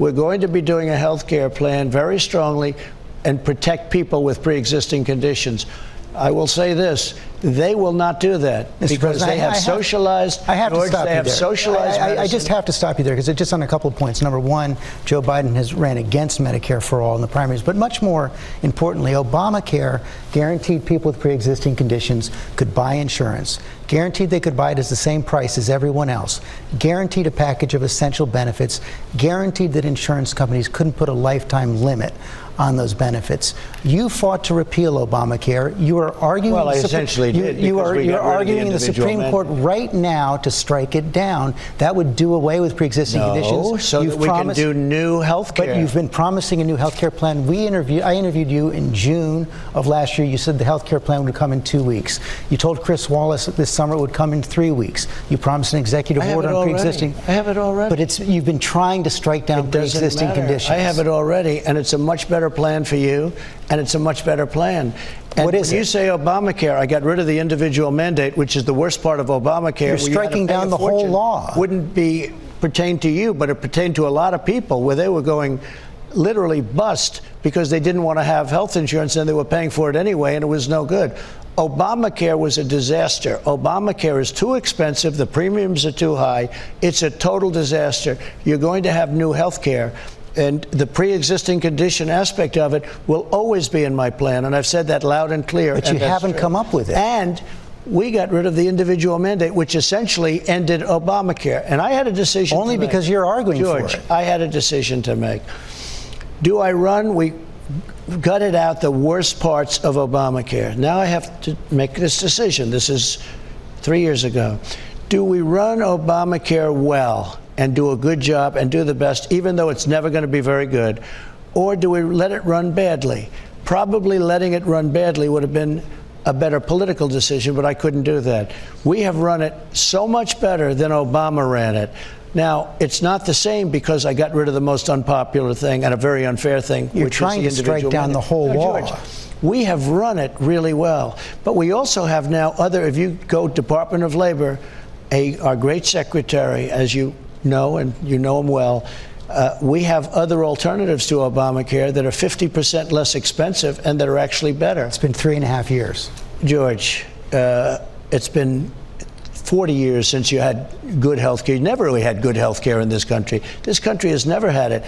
We're going to be doing a health care plan very strongly and protect people with pre-existing conditions. I will say this, they will not do that because they have socialized. I have to stop you there. Socialized I just have to stop you there because it's just on a couple of points. Number one, Joe Biden has ran against Medicare for all in the primaries, but much more importantly, Obamacare guaranteed people with pre-existing conditions could buy insurance, guaranteed they could buy it at the same price as everyone else, guaranteed a package of essential benefits, guaranteed that insurance companies couldn't put a lifetime limit on those benefits. You fought to repeal Obamacare. You are arguing. Well, I essentially did. You're arguing in the Supreme Court right now to strike it down. That would do away with pre-existing conditions. So that we can do new health care. But you've been promising a new health care plan. I interviewed you in June of last year. You said the health care plan would come in 2 weeks. You told Chris Wallace that this summer it would come in 3 weeks. You promised an executive order on pre-existing. I have it already. But you've been trying to strike down pre-existing conditions. I have it already, and it's a much better plan for you, and it's a much better plan. And what is when you say Obamacare, I got rid of the individual mandate, which is the worst part of Obamacare. You're striking down the whole law. Wouldn't pertain to you, but it pertained to a lot of people where they were going literally bust because they didn't want to have health insurance and they were paying for it anyway, and it was no good. Obamacare was a disaster. Obamacare is too expensive. The premiums are too high. It's a total disaster. You're going to have new health care. And the pre-existing condition aspect of it will always be in my plan. And I've said that loud and clear. But you haven't come up with it. And we got rid of the individual mandate, which essentially ended Obamacare. And I had a decision only because you're arguing for it. George, I had a decision to make. Do I run? We gutted out the worst parts of Obamacare. Now I have to make this decision. This is 3 years ago. Do we run Obamacare well and do a good job and do the best, even though it's never going to be very good? Or do we let it run badly? Probably letting it run badly would have been a better political decision, but I couldn't do that. We have run it so much better than Obama ran it. Now, it's not the same because I got rid of the most unpopular thing and a very unfair thing. You're trying to strike down the whole law. George, we have run it really well. But we also have now if you go Department of Labor, our great secretary, as you know, and you know him well, we have other alternatives to Obamacare that are 50% less expensive and that are actually better. It's been 3.5 years. George, it's been 40 years since you had good health care. You never really had good health care in this country. This country has never had it.